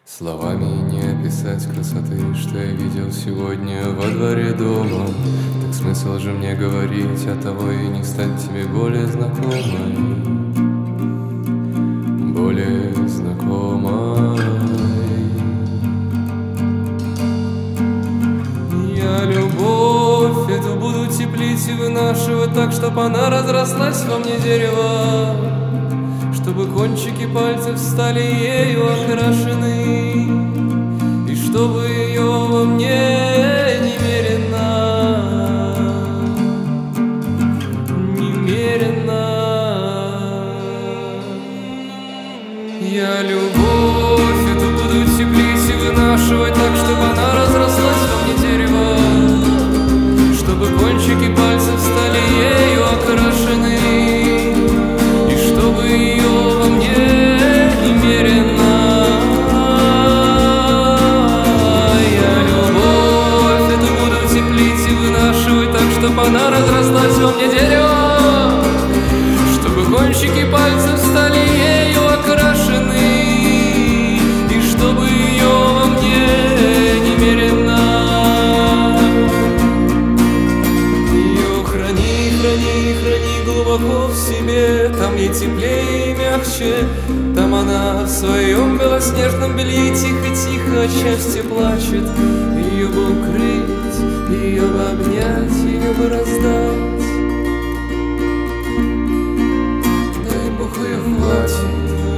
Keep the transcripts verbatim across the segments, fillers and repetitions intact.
Словами не описать красоты, что я видел сегодня во дворе дома. Так смысл же мне говорить, от того и не стать тебе более знакомой, более знакомой. Я любовь эту буду теплить и вынашивать так, чтоб она разрослась во мне дерево, чтобы кончики пальцев стали ею окрашены, и чтобы ее во мне немерено, немерено. Я любовь эту буду теплить и вынашивать так, чтобы она разрослась во мне дерево, чтобы кончики пальцев стали ею окрашены, и чтобы ее во мне немерено. Я любовь эту буду теплить и вынашивать так, чтобы она разрослась во мне дерево, чтобы кончики пальцев стали ею окрашены, и чтобы ее во мне немерено. Ее храни, храни, храни глубоко в себе, там ей теплее и мягче, там она в своем белоснежном белье тихо-тихо от счастья плачет. Ее бы укрыть, ее бы обнять, ее бы раздать. Дай Бог, ее хватит.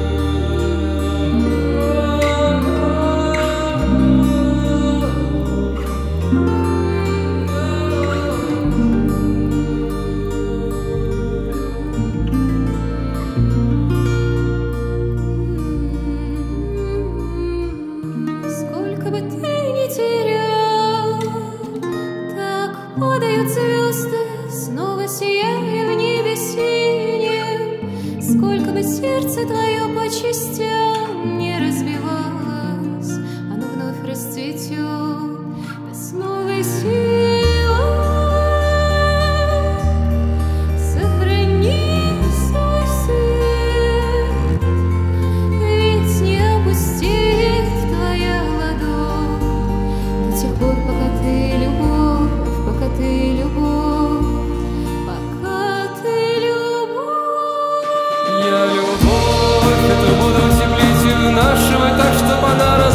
Падают звезды, снова сияя в небе синем. Сколько бы сердце твое по частям не разбивалось, оно вновь расцветет с новой силой. Сохрани свой свет, ведь не опустит твоя ладонь до тех пор, пока ты любовь. Пока ты любовь, пока ты любовь. Я любовь эту буду теплить и вынашивать так, чтоб она